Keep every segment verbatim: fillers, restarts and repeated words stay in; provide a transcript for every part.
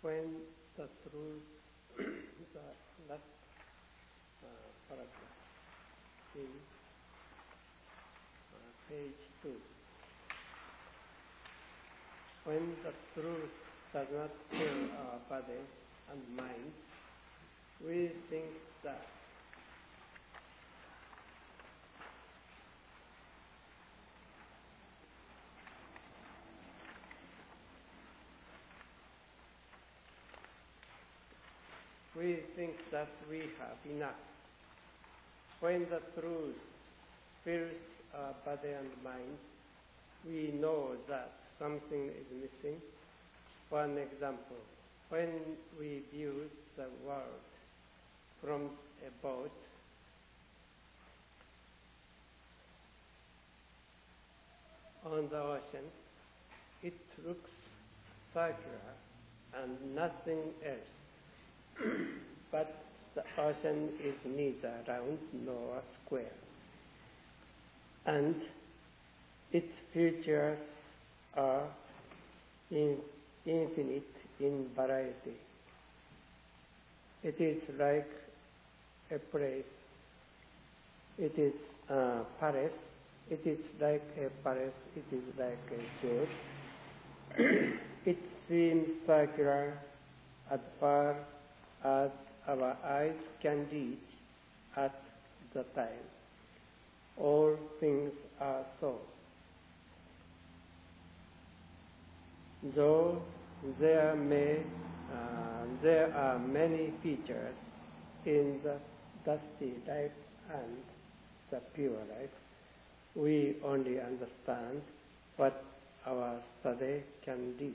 when the truth, the last uh, paragraph in uh, page two. When the truth does not fill our body and mind, we think that we think that we have enough. When the truth fills our body and mind, we know that something is missing. One example, when we view the world from a boat, on the ocean, it looks circular and nothing else. But the ocean is neither round nor square, and its features are in infinite in variety. It is like a place. It is a palace. It is like a palace. It is like a church. It seems circular as far as our eyes can reach at the time. All things are so. Though there may uh, there are many features in the dusty life and the pure life, we only understand what our study can reach.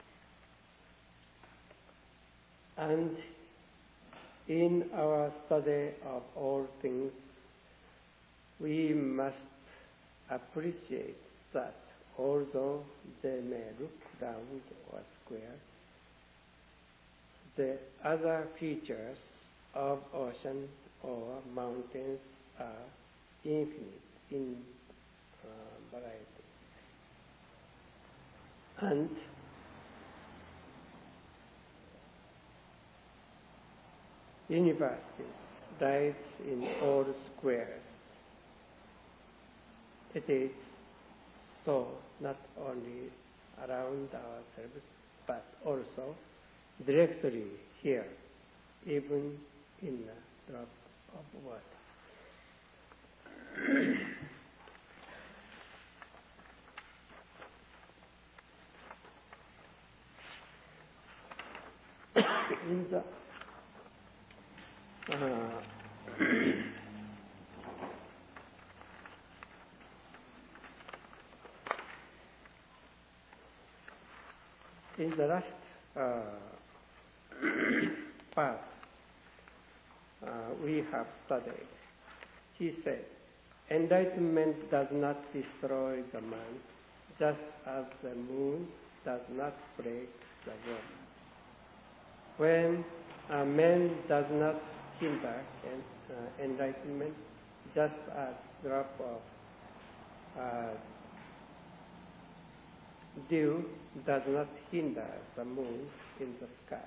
And in our study of all things, we must appreciate that although they may look round or square, the other features of ocean or mountains are infinite in uh, variety. And universes lies in all squares. It is so not only around ourselves, but also directly here, even in a drop of water. In the uh, in the last uh, part uh, we have studied, he said, enlightenment does not destroy the man, just as the moon does not break the world. When a man does not hinder en- uh, enlightenment, just as drop of uh, dew does not hinder the moon in the sky.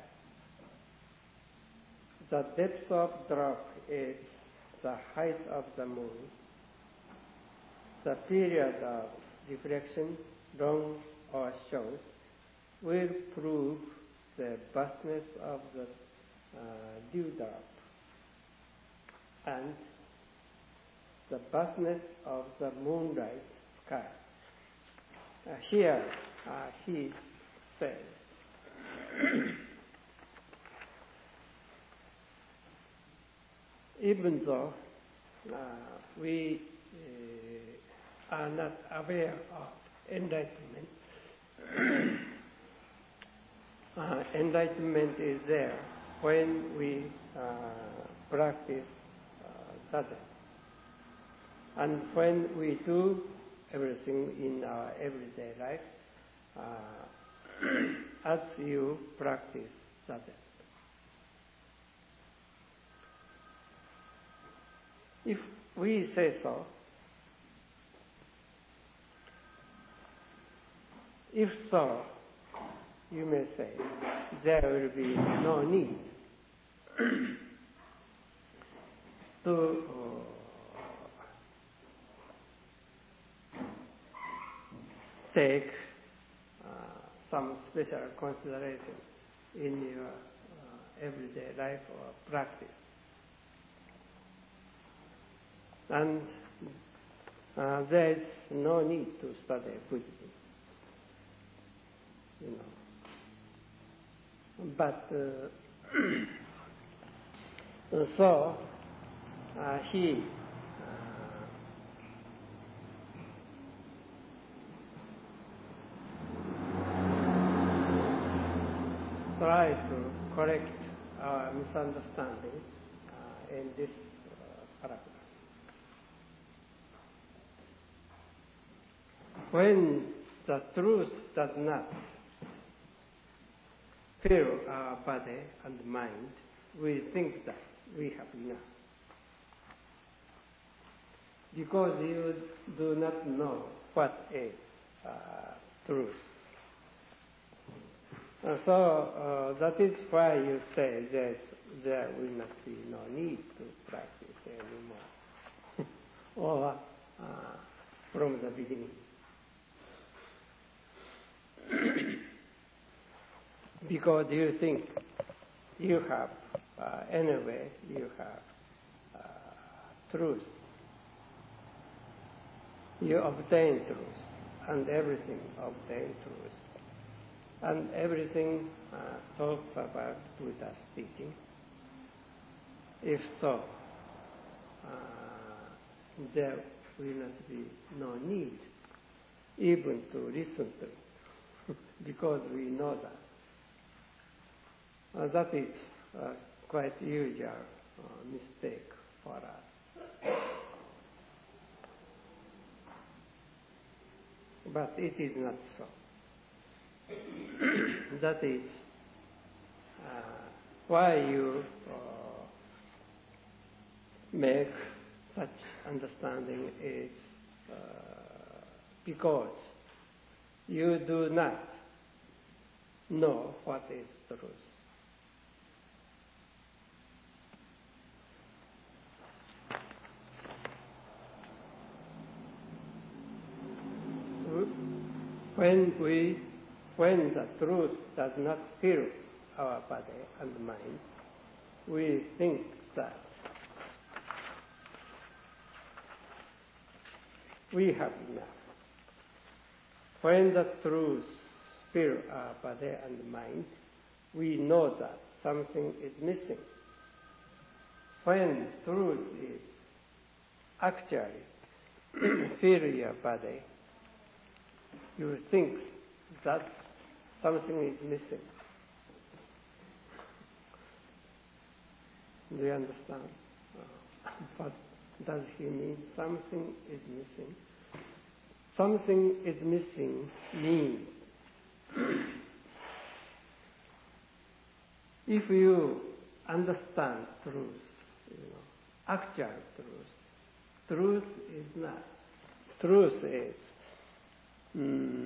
The depth of drop is the height of the moon. The period of reflection, long or short, will prove the vastness of the uh, dewdrop and the vastness of the moonlight sky. Uh, here uh, he says, even though uh, we uh, are not aware of enlightenment, uh, enlightenment is there when we uh, practice uh, sadhana. And when we do everything in our everyday life, uh, as you practice sadhana. If we say so, if so, you may say, there will be no need to uh, take uh, some special consideration in your uh, everyday life or practice. And uh, there is no need to study Buddhism, you know. But uh, so uh, he uh, tried to correct our misunderstanding uh, in this uh, paragraph. When the truth does not fill our body and mind, we think that we have enough. Because you do not know what is uh, truth. And so uh, that is why you say that there will not be no need to practice anymore. or uh, from the beginning. Because you think you have, uh, anyway, you have uh, truth. You obtain truth, and everything obtain truth. And everything uh, talks about Buddha's teaching. If so, uh, there will not be no need even to listen to it. Because we know that. Uh, that is uh, quite usual uh, mistake for us. But it is not so. That is uh, why you uh, make such understanding is uh, because you do not know what is truth. When we, when the truth does not fill our body and mind, we think that we have enough. When the truth fills our body and mind, we know that something is missing. When truth is actually fill your body, you think that something is missing. Do you understand? Uh, what does he mean? Something is missing. Something is missing means if you understand truth, you know, actual truth, truth is not. Truth is mm,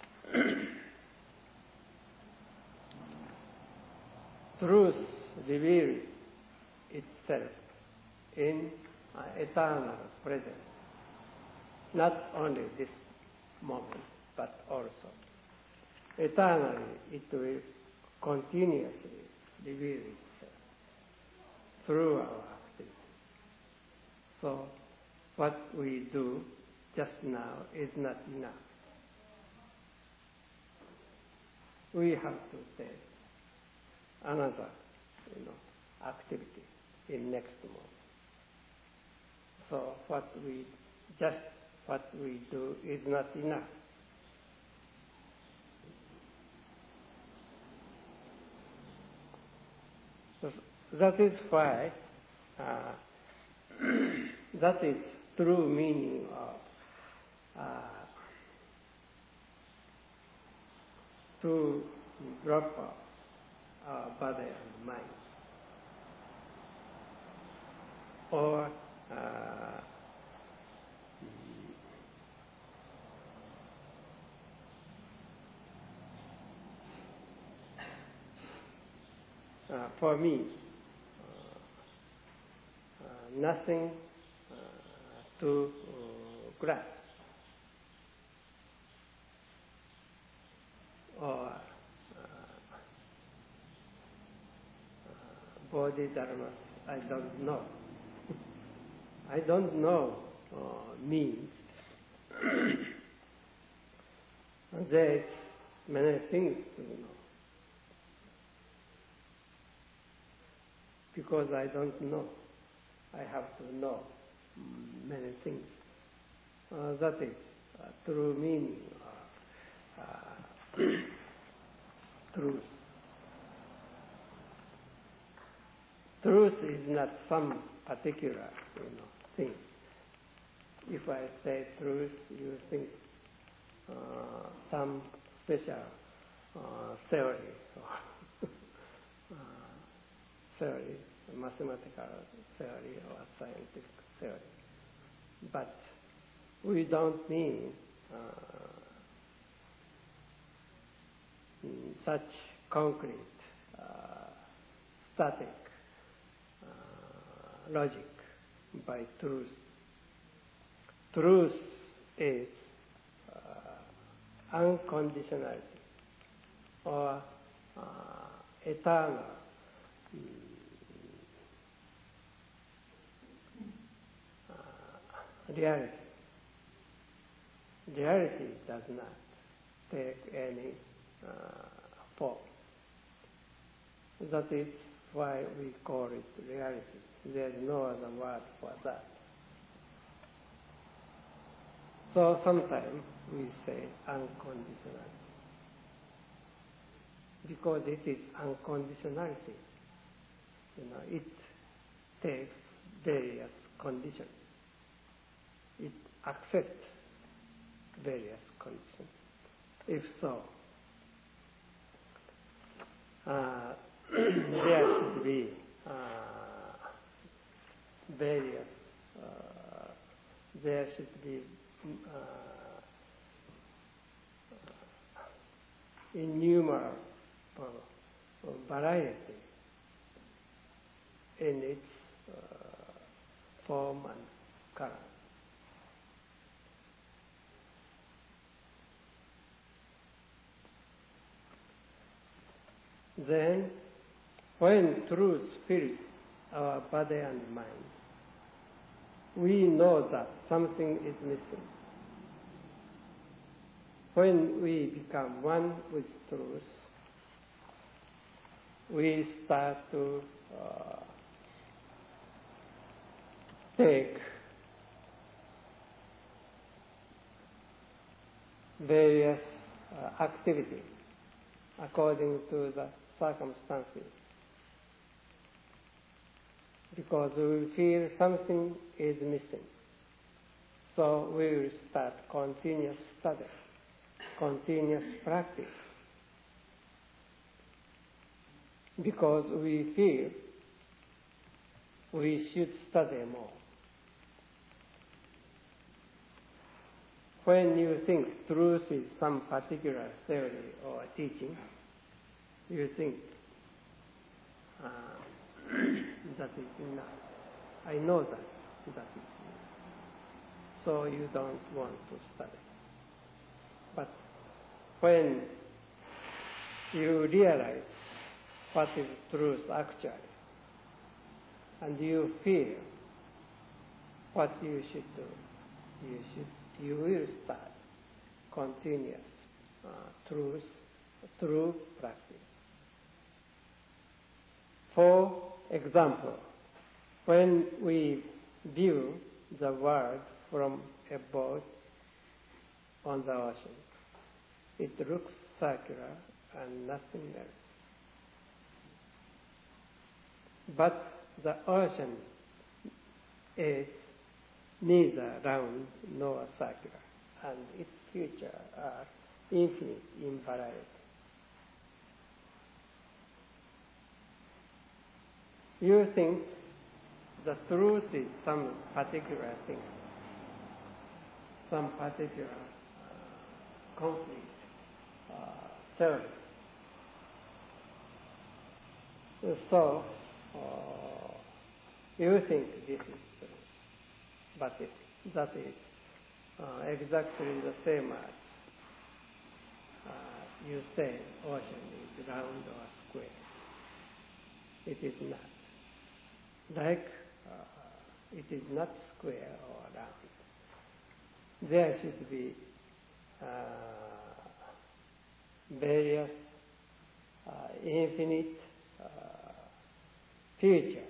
truth reveals itself in uh, eternal presence. Not only this moment, but also eternally it will continuously reveal itself through our activity. So what we do just now is not enough. We have to take another, you know, activity in next moment. So what we just what we do is not enough. So that is why uh, that is true meaning of uh, to drop off our body and mind, or uh, uh, for me, uh, uh, nothing uh, to uh, grasp or uh, uh, bodhidharma, I don't know. I don't know uh, means there's many things to know. Because I don't know, I have to know many things. Uh, that is uh, true meaning, uh, uh, truth. Truth is not some particular, you know, thing. If I say truth, you think uh, some special uh, theory, or uh, theory, mathematical theory or scientific theory. But we don't mean uh, such concrete, uh, static uh, logic by truth. Truth is uh, unconditionality or uh, eternal uh, reality. Reality does not take any uh, form. That is why we call it reality. There is no other word for that. So sometimes we say unconditionality. Because it is unconditionality. You know, it takes various conditions. It accepts various conditions. If so, uh, there should be uh, various, uh, there should be uh, innumerable variety in its uh, form and color. Then, when truth fills our body and mind, we know that something is missing. When we become one with truth, we start to uh, take various uh, activities according to the circumstances. Because we feel something is missing. So we will start continuous study, continuous practice. Because we feel we should study more. When you think truth is some particular theory or teaching, you think uh, that is enough. I know that that is enough. So you don't want to study. But when you realize what is truth actually, and you feel what you should do, you should you will start continuous uh, truth, true practice. For example, when we view the world from a boat on the ocean, it looks circular and nothing else. But the ocean is neither round nor circular, and its features are infinite in variety. You think the truth is some particular thing, some particular uh, conflict, uh, theory. So, uh, you think this is true, but it, that is uh, exactly the same as uh, you say ocean is round or square. It is not. Like uh, it is not square or round. There should be uh, various uh, infinite uh, future.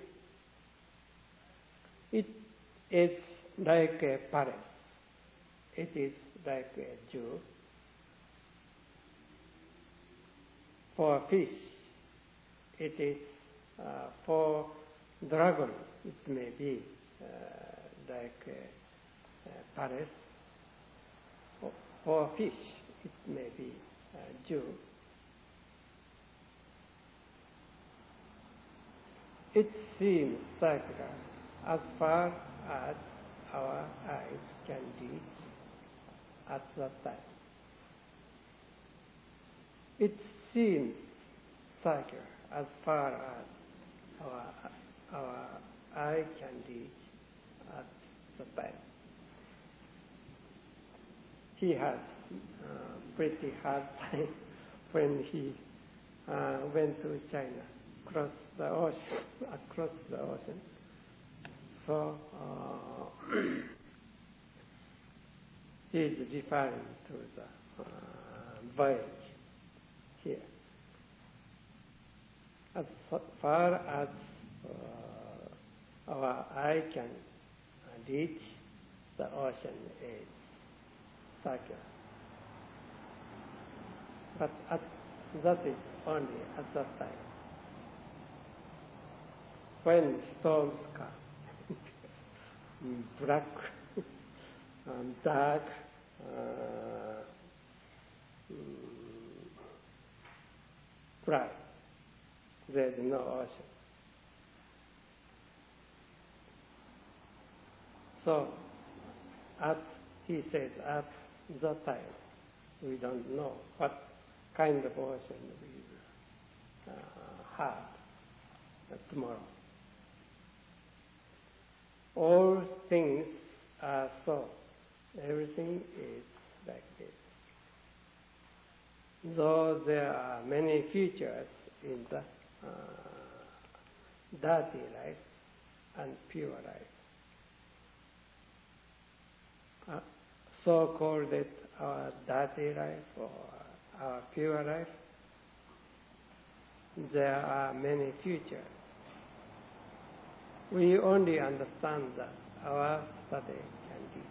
It is like a palace. It is like a zoo. For fish, it is uh, for dragon. It may be uh, like a, a palace. For, for fish, it may be a zoo. It seems circular as far as our eyes can reach at that time. It seems circular as far as our, our eye can reach at the time. He had a pretty hard time when he uh, went to China, across the ocean, across the ocean. So uh, he is referring to the uh, voyage here. As far as uh, our eye can reach, the ocean is circular. But at, that is only at that time. When storms come, black and dark, uh, bright, there is no ocean. So, at, he says, at that time, we don't know what kind of ocean we will uh, have tomorrow. All things are so. Everything is like this. Though there are many features in the uh, dirty life and pure life. Uh, so called it our dirty life or our pure life. There are many features. We only understand that our study can teach.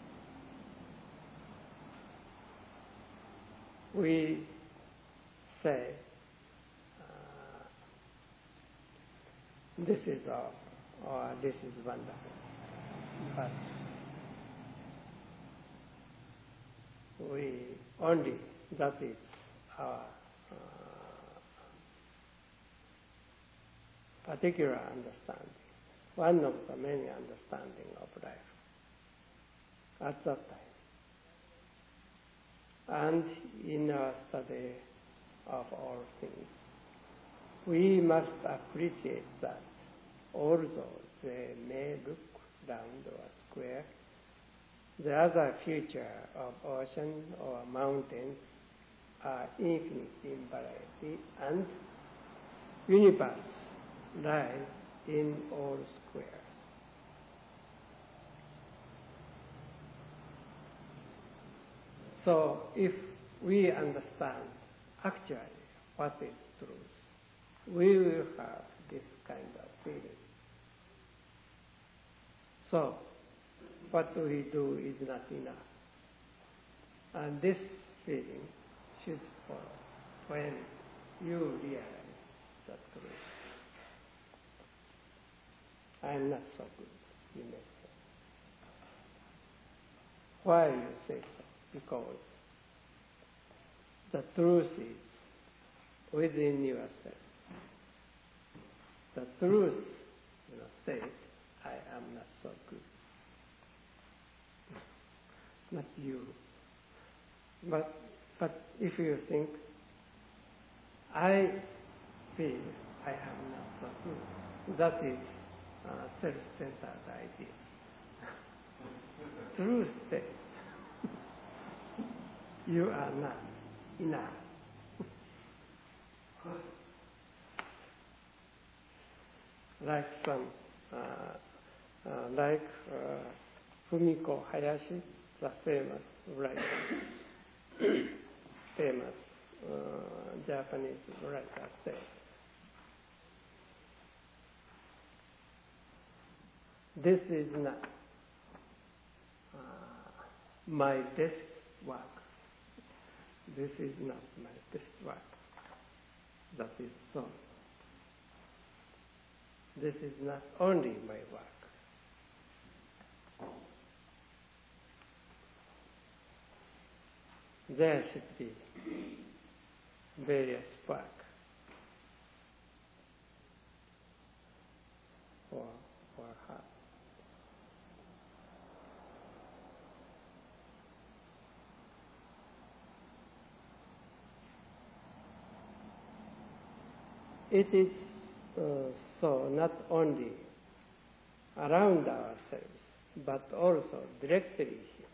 We say, uh, this is all, or this is wonderful. But we only, that is our uh, particular understanding. One of the many understanding of life at that time. And in our study of all things, we must appreciate that although they may look round or square, the other feature of ocean or mountains are infinite in variety, and universe lies in all squares. So if we understand actually what is truth, we will have this kind of feeling. So what we do is not enough. And this feeling should follow when you realize the truth. I am not so good, you may say. Why you say so? Because the truth is within yourself. The truth, you know, says, I am not so good. Not you. But but if you think, I feel I have not the truth. That is uh, self-centered idea. Truth says, you are not enough. Like some, uh, uh, like uh, Fumiko Hayashi, the famous writer, famous uh, Japanese writer, said, this is not uh, my best work. This is not my best work. That is so. This is not only my work. There should be various work for, for her. It is uh, so not only around ourselves, but also directly here.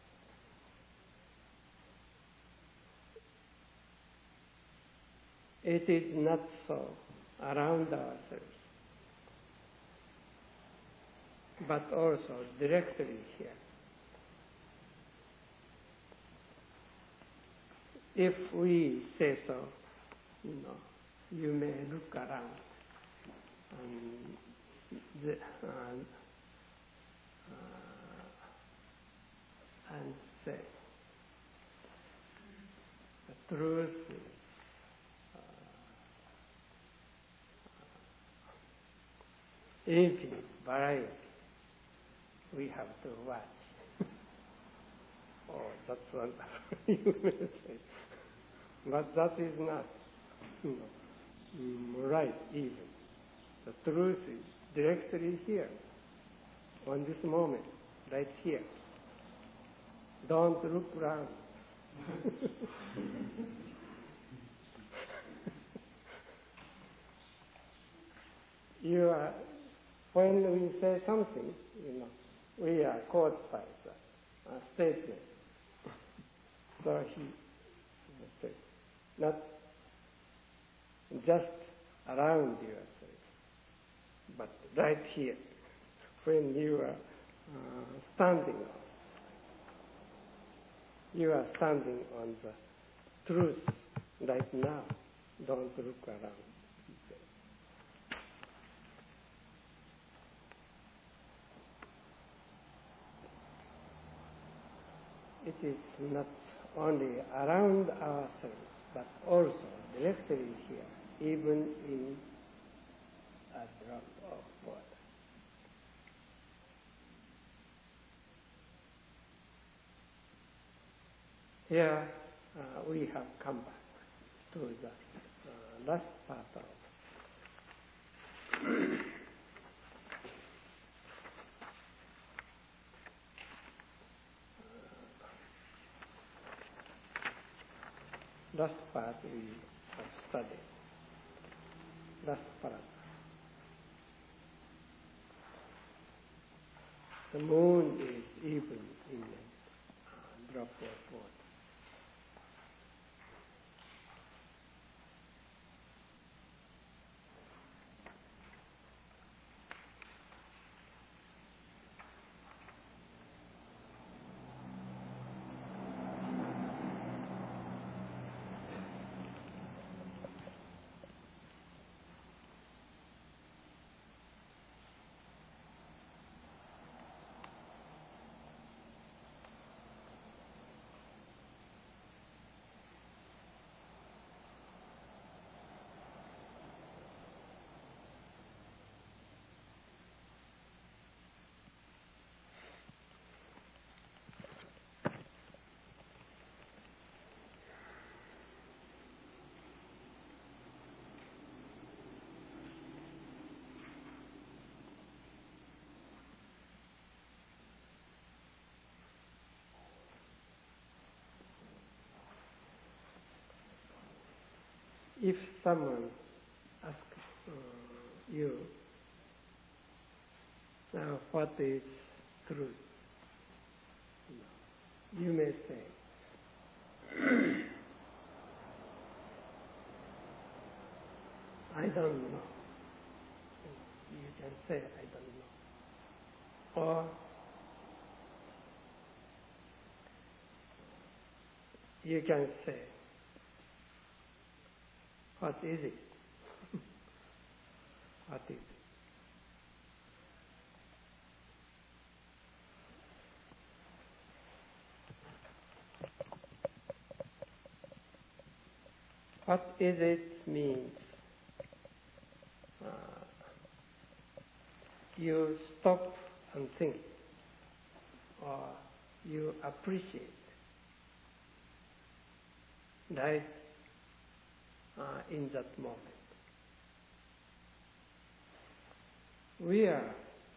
It is not so around ourselves, but also directly here. If we say so, you know, you may look around and, the, and, uh, and say, the truth is uh, infinite variety. We have to watch. Oh, that's wonderful, you may say. But that is not, you know, right even. The truth is directly here, on this moment, right here. Don't look around. You are, when we say something, you know, we are caught by the uh, statement. So he said, not just around yourself, but right here, when you are uh, standing on. You are standing on the truth right now. Don't look around. It is not only around ourselves, but also directly here, even in a drop of water. Here uh, we have come back to the uh, last part of last part we have studied. Last part. The moon is even in a drop of water. If someone asks uh, you. Now, what is truth? You may say, I don't know. You can say, I don't know. Or you can say, what is it? What is it? What is it means uh, you stop and think, or you appreciate life uh, in that moment. We are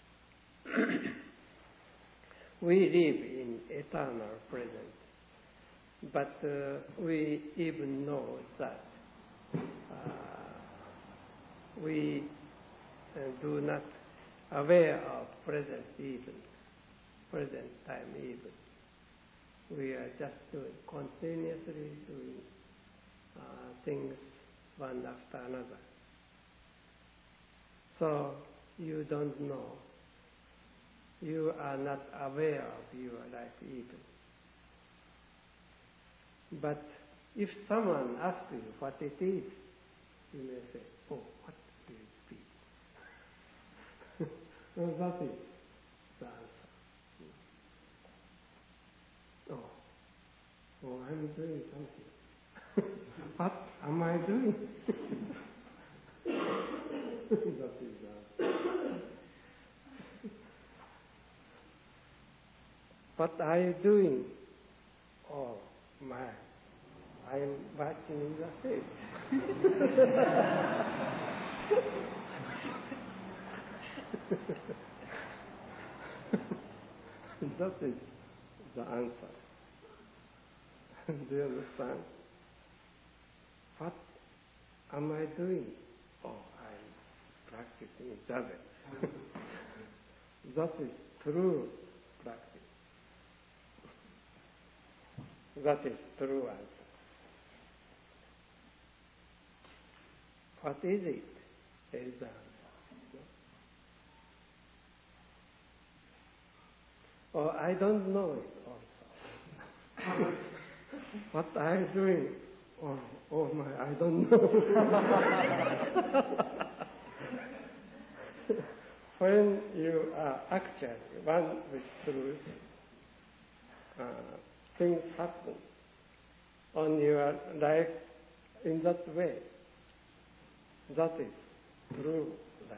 we live in eternal present, but uh, we even know that uh, we uh, do not aware of present even, present time even. We are just doing, continuously doing uh, things one after another. So you don't know. You are not aware of your life even. But if someone asks you what it is, you may say, oh, what will it be? So that is the answer. Oh, oh, I'm doing something. What am I doing? That is the answer. What are you doing? Oh, my, I am watching the face. That is the answer. Do you understand? What am I doing? Oh, I'm practicing Zazen. That is true practice. That is true answer. What is it? Is the answer. Oh, I don't know it also. What are you doing? Oh, oh my, I don't know. When you are actually one with truth, uh, things happen on your life in that way. That is true life.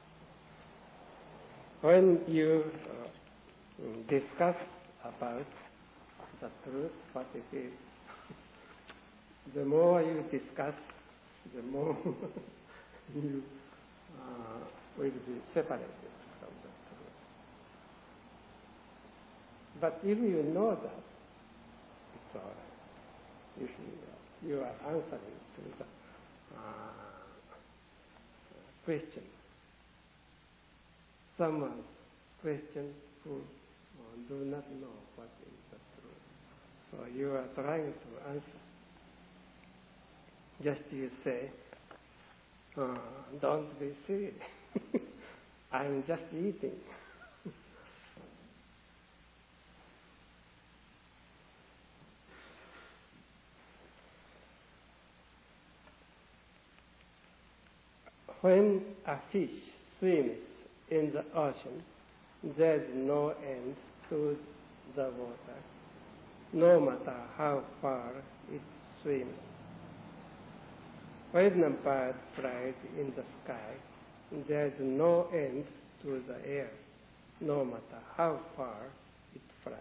When you uh, discuss about the truth, what it is, the more you discuss, the more you uh, will be separated from the truth. But if you know that, it's all right. If you, you are answering to the uh, question, someone's question who uh, do not know what is the truth. So you are trying to answer. Just you say, uh, don't be silly. I'm just eating. When a fish swims in the ocean, there is no end to the water, no matter how far it swims. When a bird flies in the sky, there is no end to the air, no matter how far it flies.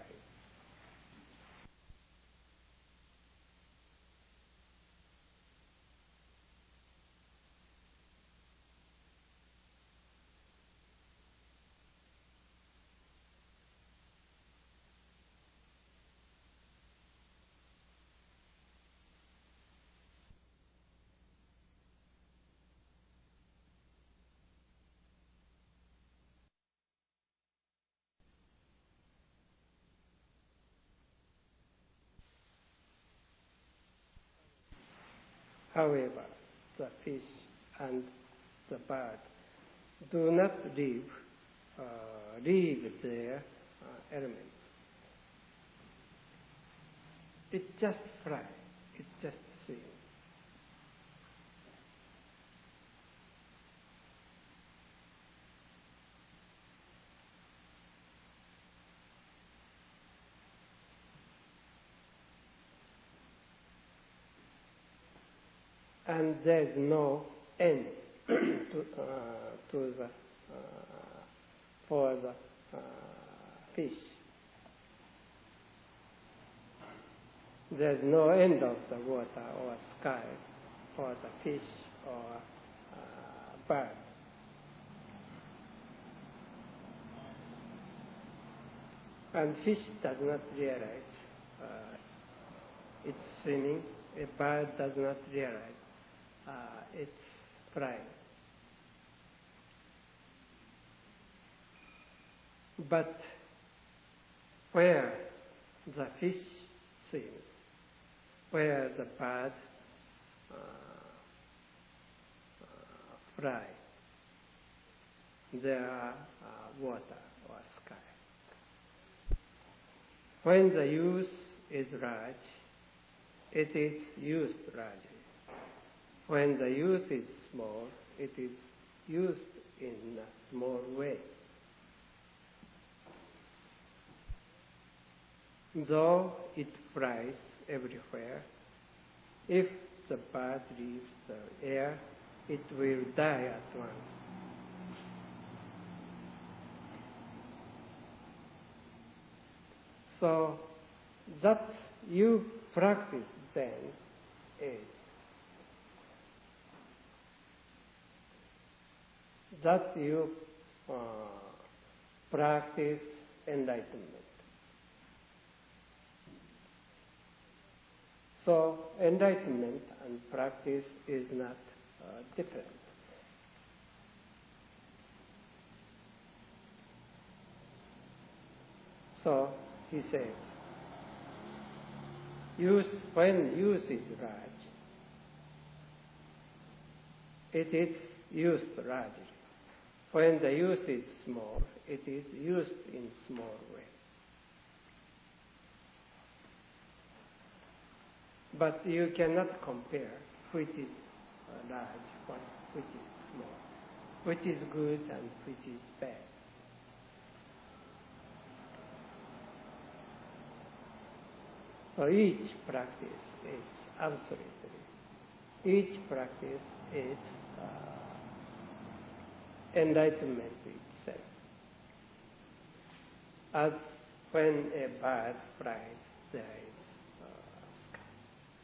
However, the fish and the bird do not leave, uh, leave their uh, elements. It just flies. It just swims. And there is no end to, uh, to the uh, for the uh, fish. There is no end of the water or sky for the fish or uh, bird. And fish does not realize uh, it's swimming. A bird does not realize uh, it's flying. But where the fish swims, where the bird uh, uh, fly, there are uh, water or sky. When the use is large, it is used largely. When the use is small, it is used in a small way. Though it flies everywhere, if the bird leaves the air, it will die at once. So that you practice then is that you uh, practice enlightenment. So enlightenment and practice is not uh, different. So he says, use, when use is large, it is used largely. When the use is small, it is used in small way. But you cannot compare which is uh, large, which is small, which is good and which is bad. So each practice is absolutely, each practice is uh, enlightenment itself. As when a bird flies, there is uh, sky.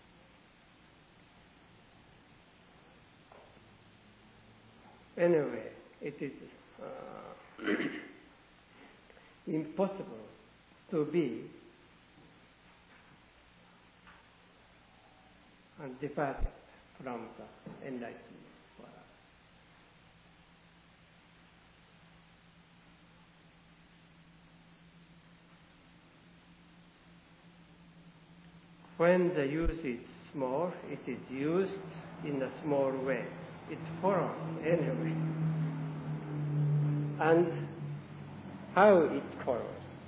Anyway, it is uh, impossible to be and departed from the enlightenment world. When the use is small, it is used in a small way. It follows anyway. And how it follows?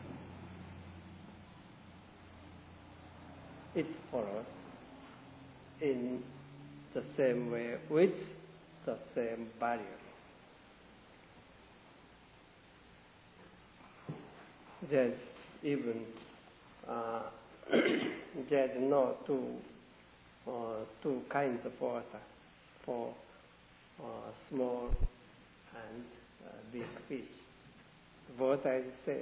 It follows in the same way with the same barrier. There's even uh, there's no two uh, two kinds of water for uh, small and uh, big fish. Both are the same.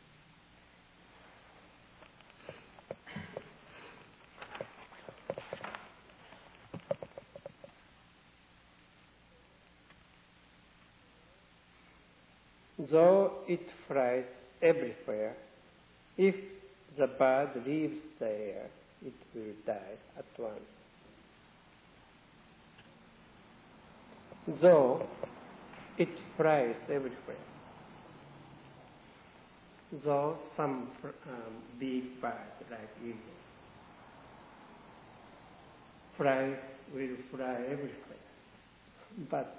Though it flies everywhere, if the bird leaves the air, it will die at once. Though it flies everywhere, though some um, big bird like eagle flies will fly everywhere. But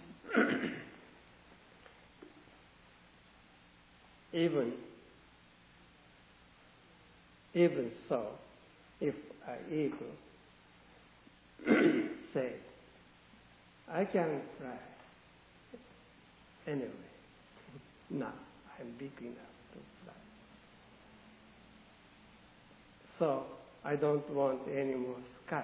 even even so, if an eagle say, I can fly anyway, now I'm big enough to fly. So I don't want any more sky.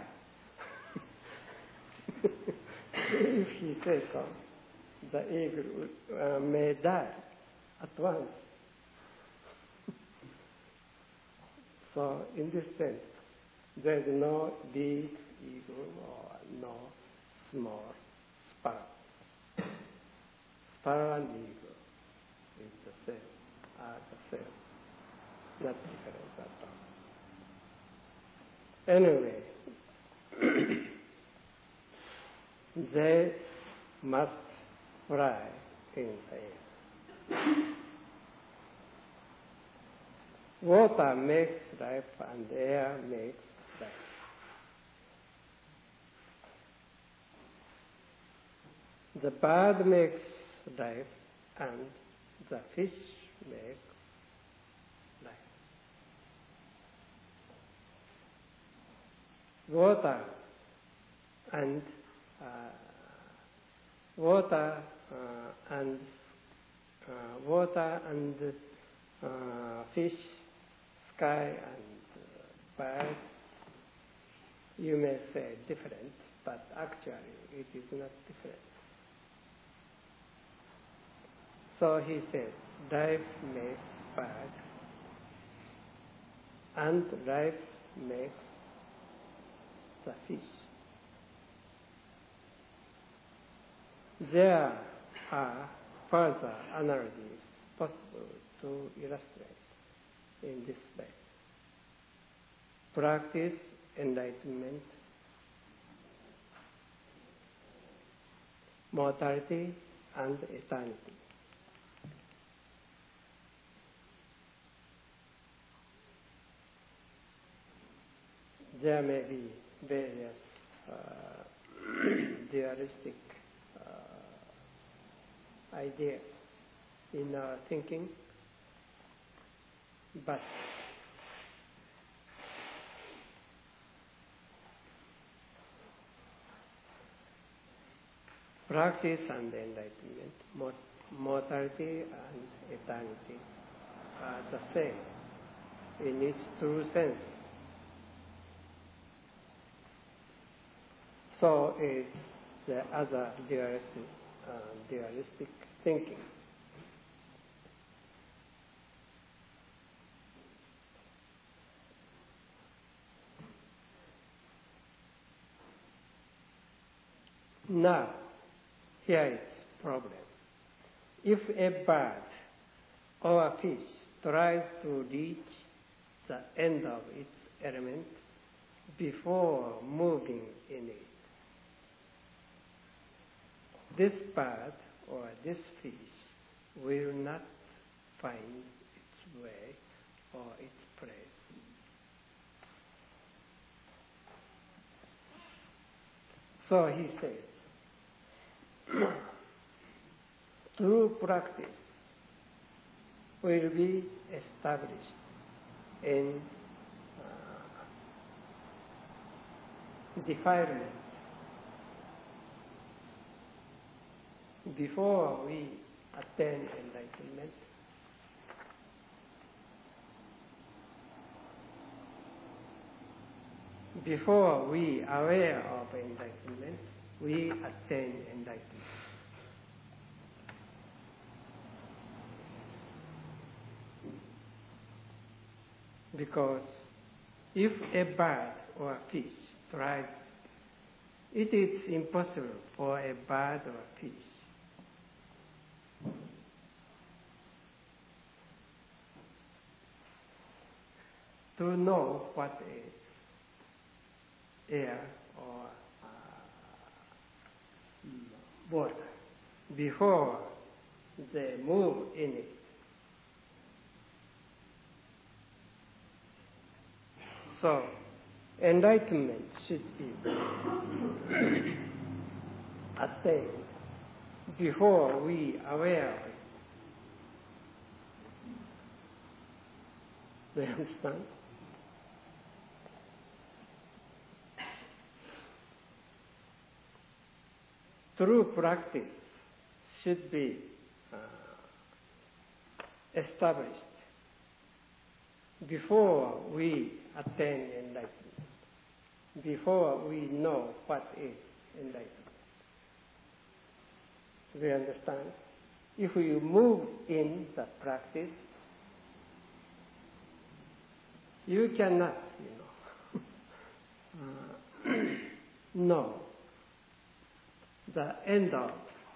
If he says so, the eagle uh, may die at once. So in this sense, there is no big eagle or no small sparrow. Sparrow and eagle is the same, are the same, not different at all. Anyway, they must fly in the air. Water makes life and air makes life. The bird makes life and the fish makes life. Water and uh, water uh, and uh, water and uh, fish, sky and uh, bird, you may say different, but actually it is not different. So he says, life makes bird, and life makes the fish. There are further analogies possible to illustrate in this way. Practice enlightenment, mortality and eternity. There may be various uh, dualistic uh, ideas in our thinking, but practice and enlightenment, mortality and eternity are the same in its true sense. So is the other dualistic, uh, dualistic thinking. Now, here is the problem. If a bird or a fish tries to reach the end of its element before moving in it, this bird or this fish will not find its way or its place. So he says, true practice will be established in uh, defilement. Before we attain enlightenment, before we are aware of enlightenment, we attain enlightenment. Because if a bird or a fish tries, it is impossible for a bird or a fish to know what is air or uh, water before they move in it. So, enlightenment should be attained before we are aware of it. Do you understand? True practice should be uh, established before we attain enlightenment, before we know what is enlightenment. Do you understand? If you move in the practice, you cannot, you know, uh, know the end of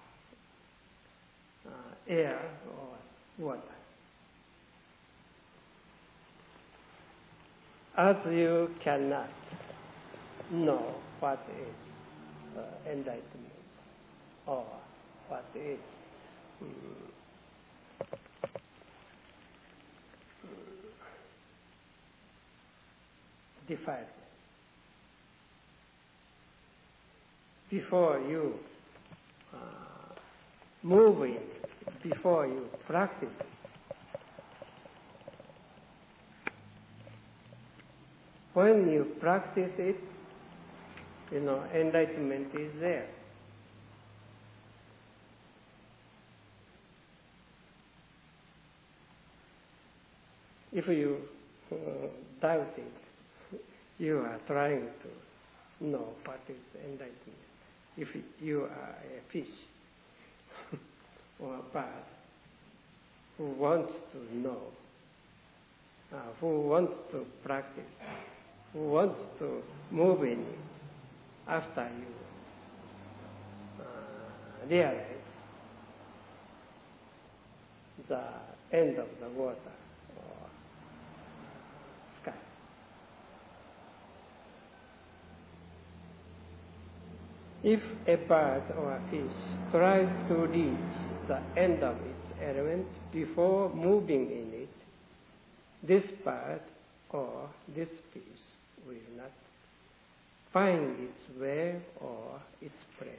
uh, air or water. As you cannot know what is uh, enlightenment or what is um, defilement. Before you uh, move in, before you practice, when you practice it, you know, enlightenment is there. If you uh, doubt it, you are trying to know what is enlightenment. If you are a fish or a bird who wants to know, uh, who wants to practice, who wants to move in it, after you uh, realize the end of the water or sky. If a bird or a fish tries to reach the end of its element before moving in it, this bird or this fish will not find its way or its place.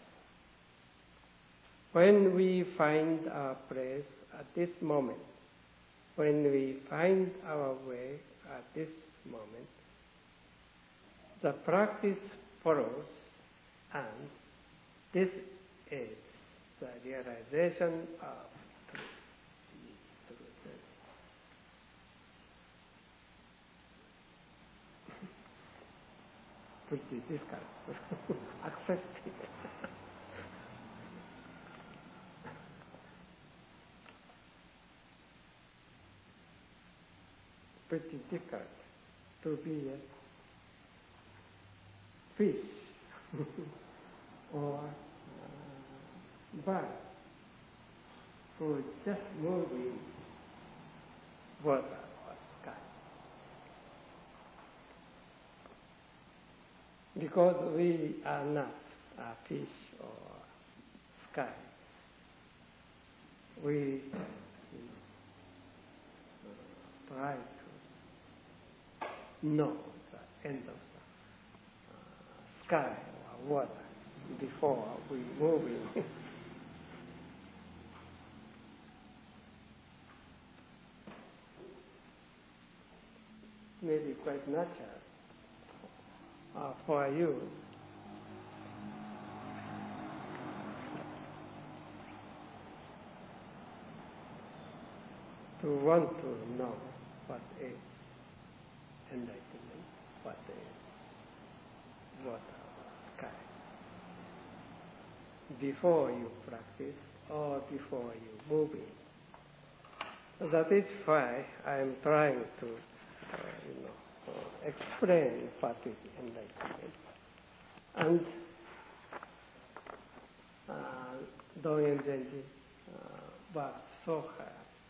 When we find our place at this moment, when we find our way at this moment, the practice follows, and this is the realization of truth. Pretty difficult. Accept it. Pretty difficult to be a fish or uh, bird who just move in water or sky. Because we are not a fish or sky, we uh, try to know the end of the uh, sky or water before we move in. Maybe quite natural uh, for you. To want to know what is enlightenment, what is water or sky, before you practice or before you move in. That is why I am trying to, uh, you know, uh, explain what is enlightenment. And uh, Dogen Zenji uh, worked so hard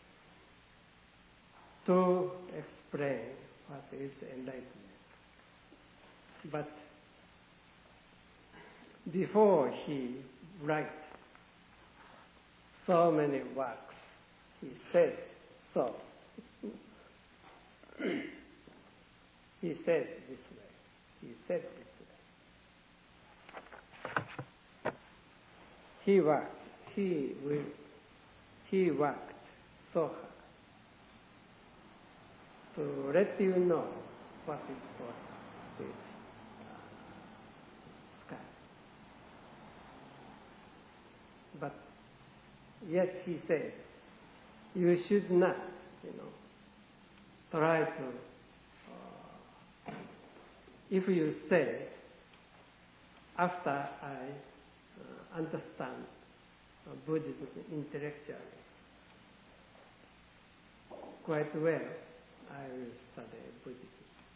to explain what is enlightenment. But before he write so many works, he said so. He said this way. he said this way. He worked, he will, he worked so hard to let you know what is what is uh, sky. But yet he said, you should not, you know, try to, uh, if you say, after I uh, understand uh, Buddhism intellectually quite well, I will study Buddhism.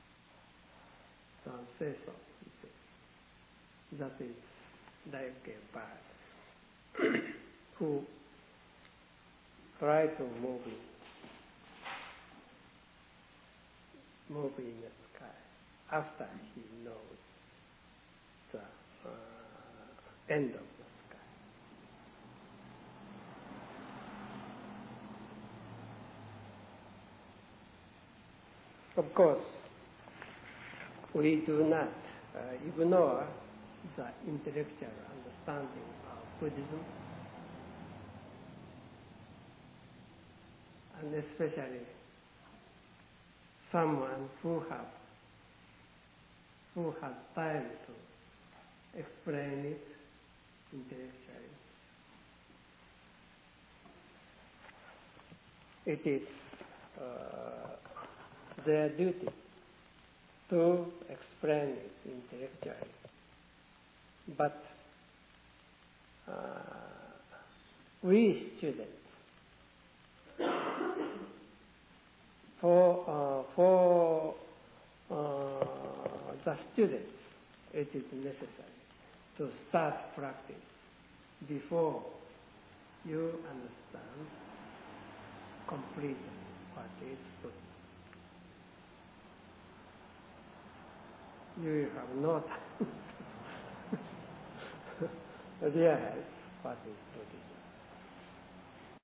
Don't say so, he said. That is like a bird who try to move in, move in the sky after he knows the uh, end of the sky. Of course, we do not uh, ignore the intellectual understanding of Buddhism, and especially someone who have who has time to explain it intellectually. It is uh, their duty to explain it intellectually. But uh, we students, for uh, for uh, the students, it is necessary to start practice before you understand completely what is Buddhism. You have no time to realize what is Buddhism.